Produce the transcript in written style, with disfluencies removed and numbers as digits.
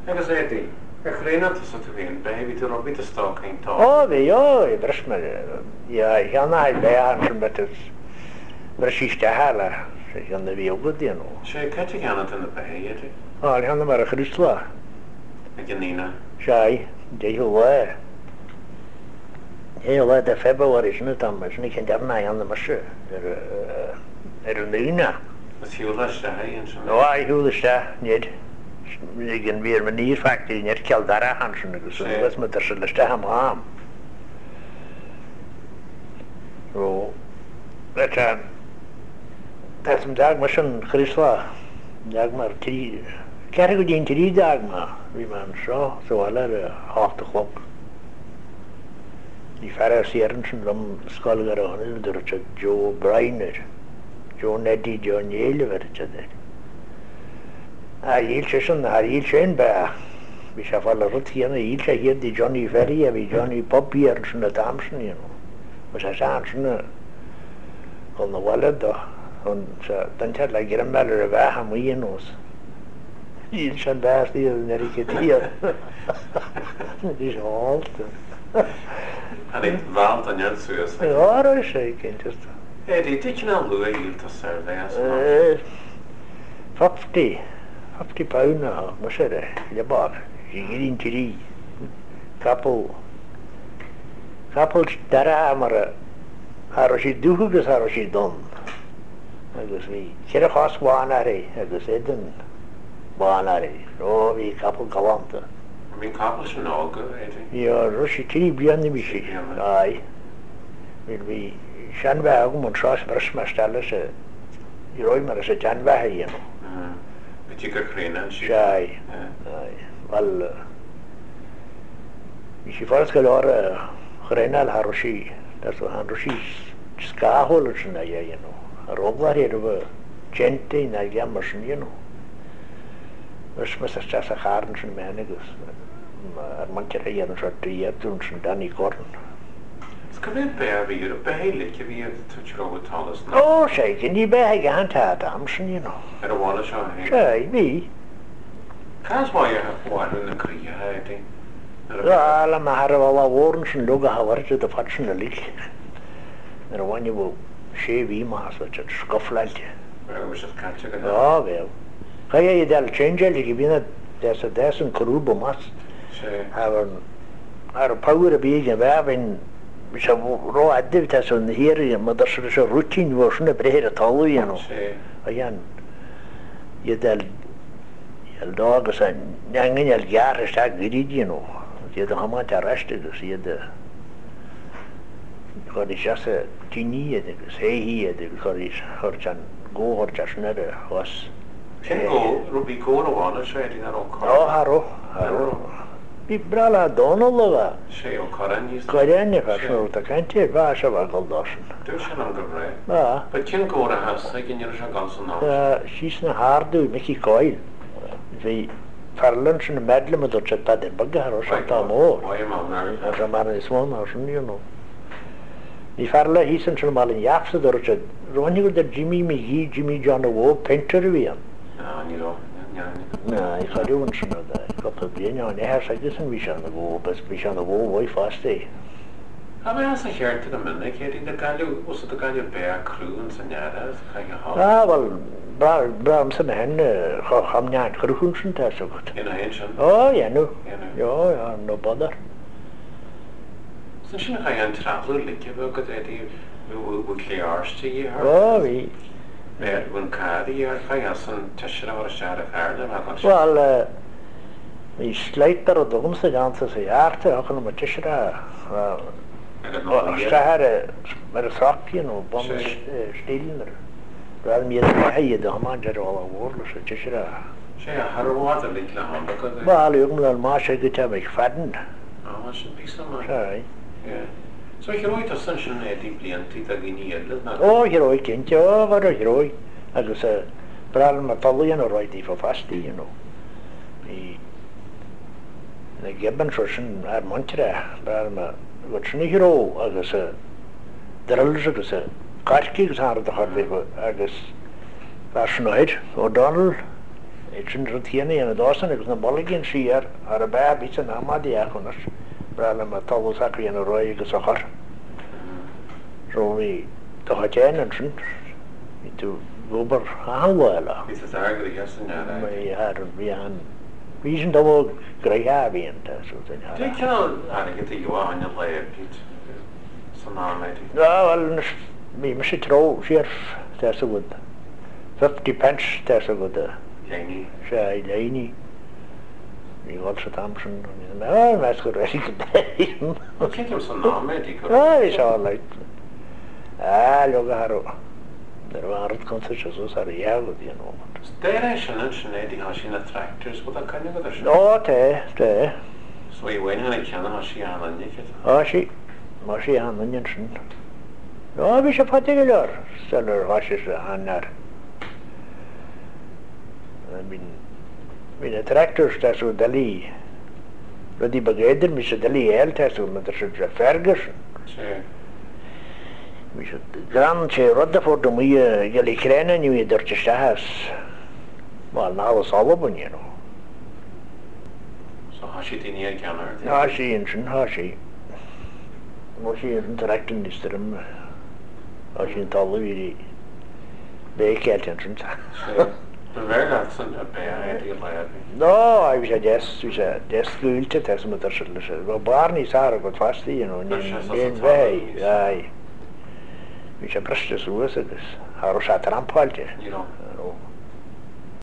Agus édi, chrénanta sa tú bhíon, behaví tú robí a stalking tá. O, fi, o, dros ma, ia, hianna i behan sy'n betus, bres eiste hala, hianna fi o gwydi nhw. Sé ceti ganat yn y behi, édi? O, hianna mar a chrysla. Ag yn nina. Siai, de hwle. Hwle de Februari sy'n y damas, ni cyn darna hianna mar sy, yn yna. Ys hiwla sta yn sy'n. O, ai hwle sta, nid. Gan fi yn i'r ffacti, nid cael dara hansyn y gwrs, oedd mae dyrsyn ysda ham ham. O, etan, das am dag mae sy'n chrysla, dag mae'r tri, cerig o di'n tri dag ma, fi ma'n so ala'r 8 o'clock. Ni fara seren sy'n rhwm ysgol gar o hwnnw, dyrwyd Joe Briner, Joe Neddy, Joe Niel fer ydyd. A il sy'n ba. Vi ska falla runt henne, il sig hier die Johnny Ferry, vi Johnny Poppy er sy'n y damsen, you know. Og så sa han sy'n hon wallet då. Hon sa, den tæt la gyrra mellor y fa ham i en hos. Il sy'n bæst i den ikke tider. Det er så alt. Han är valt an jöld suas. Ja, det er sikkert, just det. Édi, det kan han lua ilt a serve, 50 pauna ha, musere, jabar, girin tiri. Kapel dara amara, haroshi duhugas haroshi don. Agus vi, kira khas waanare, agus eden waanare, ro vi kapel galanta. Min kapel sy'n olga, édi? Ja, roshi tiri björni mishi, ai. Vil vi, shanba agum on tras versmastalla se, roi mara se janba hai, you know. Byti gyrchrenan sy'n? Siai, wel, mis i ffordd gael o'r chrenal haroshi, das o haroshi skahol sy'n aia, you know. Ar oglar er efo gente na gamar sy'n, you know. Ys mas ystas a charn sy'n menegus. Ar mancher ei yn sy'n driadwn sy'n dan i gorn. Sgafyd be a fi, beheilig i fi tuch rogu talas na? O, siai, gyn i beheg a hant a damsyn, you know. Er y wala sio hei? Siai, fi. Cas mai a wan yn y cria hei? Ala ma har wala worn sy'n log a hawar dy fat sy'n ylig. Er wan i fo se fi mas o tyd sgoflalt. Wel, wys ys catio gyda? O, fel. Chai e dal change lig i fyna des yn cwrwb o mas. Se? Ar y power y byd yn fe, bisa ro adif tas on hier madar so routine wo shne breher talu yano ayan yedal dog san nangin al gar sta gridino yed hama tarashte dus yed kodishas tini yed sei yed kodish horchan go horchashne was Kingo rubi kono wana shading ar on o haro Bibrala donolova. Se o Korenis? Korenis fashion ta kanti vasha vagaldashin. Du sy'n am gyfre? Ja. But kyn gora has, ag yn yr sy'n gael sy'n nawr? She's na hardu, miki coil. Vi farlan sy'n medlem o dod bad yn baga haro sy'n ta mor. O'i mawn ar? Ar man yn smon ar sy'n you know. Ni farla hisan sy'n malin yafsa dod chat. Rwan i gwrdd Jimmy McGee, Jimmy John O'Wo, Pinter fi am. Na, ni lo. Na, I chadi o'n sy'n o da. Gota bien o'n eher sy'n gysyn fi sy'n o bys fi sy'n o fwy fast e. A mae as a hert yn y mynnig, hedi na gael os ydw gael bea crwn sy'n iadas, cael ei hol? Wel, bra am sy'n hen, chamniad crwn sy'n ta sy'n gwrdd. Un o hen sy'n? O, ienw. Ja, no bodar. Sy'n sy'n cael ein traflu licio fel gyda edi wyl lle arsti i har? O, fi. Mer wy'n cari ar cael sy'n tysio o'r siarad arna fel? Wel, mi sleiter o dwgm sy'n gant sy'n iarte, ac yn ymwyd tysio Stahar mar srakien og bon stiller. Där mer hej det har man ju alla år så tjera. Se har råd lite han då. Bara lugn och marsch det har mig fadden. Ja, man ska fixa man. Nej. Ja. Så heroit att sen är det blient titta genialt. Heroik inte. Ja, vad det heroik. Alltså bral med tallen och right i för fast i you know. I gebben så sen är mantra bral med wat sy'n hero agos drylls agos garki gys har da har vi agos fasnoid O'Donnell It's in Ruthiana and a dozen, it was a mulligan shear, or a bab, it's an amadi acunas, Brallam a Tolosaki and a roy gasahar. So we took a and into Uber Hanwella. It's a argument, yes, and We had reason to work Grahavi and so they can't get the Yuan on your leg. It's an army. No, well, me must throw sheriff, that's a good 50 pence, that's a good Laney. Shy Laney. You also Thompson. Oh, that's good. I think I think it was an army. Oh, it's all right. Look at it. There are concessions, are you know. Station and Shanady Hashina tractors with a kind of other. No, te. So you went in a can of Hashian and Nicket. Oh, she and Onion. No, we should particular seller washes on that. I mean, the tractors that's with Delhi. But the Baghdad, Mr. Delhi, El Tasso, Mr. Ferguson. Sure. We should grand Rutherford and we get a crane and you either just has. Well, now it's all open, you know. So Hashi Tini Canner. Hashi and Hashi. Hashi interacting this to them. Hashi and Tolly. Bake attention. Sure. Very that's a bad idea. No, I was a just school to test with the solution. Well, Barney's are got fast, you know, in way. Aye. We should brush this with this. How was that rampart? You know.